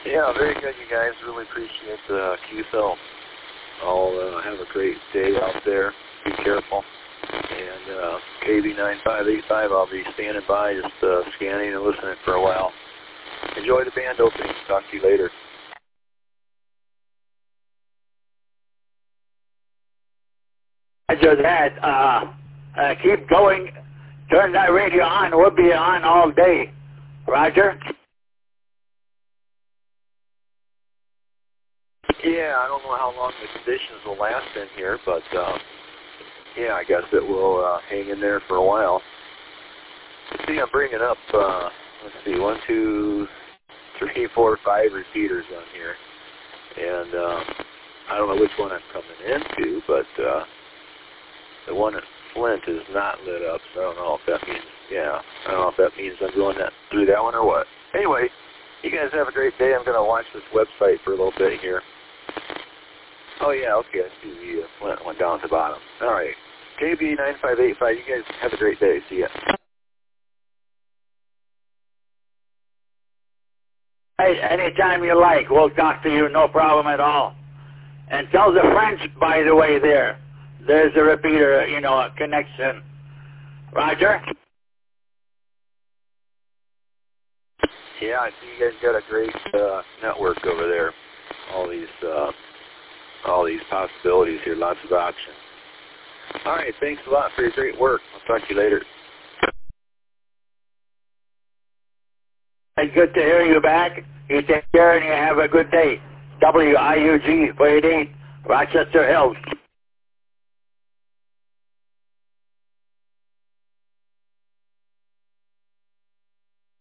Yeah, very good, you guys. Really appreciate the QSL. I'll have a great day out there. Be careful. And KB9585, I'll be standing by, just scanning and listening for a while. Enjoy the band opening. Talk to you later. Roger that. Keep going. Turn that radio on. We'll be on all day. Roger? Yeah, I don't know how long the conditions will last in here, but yeah, I guess it will hang in there for a while. See, I'm bringing up, let's see, 1, 2, 3, 4, 5 repeaters on here. And I don't know which one I'm coming into, but the one at Flint is not lit up, so I don't know if that means, I don't know if that means I'm going through that one or what. Anyway, you guys have a great day. I'm going to watch this website for a little bit here. Oh, yeah, okay, I see the Flint one down at the bottom. All right, KB9585, you guys have a great day. See ya. Hey, anytime you like, we'll talk to you, no problem at all. And tell the French, by the way, there's a repeater, a connection. Roger? Yeah, I see you guys got a great network over there. All these possibilities here, lots of options. All right, thanks a lot for your great work. I'll talk to you later. Hey, good to hear you back. You take care and you have a good day. WIUG 488, Rochester Hills.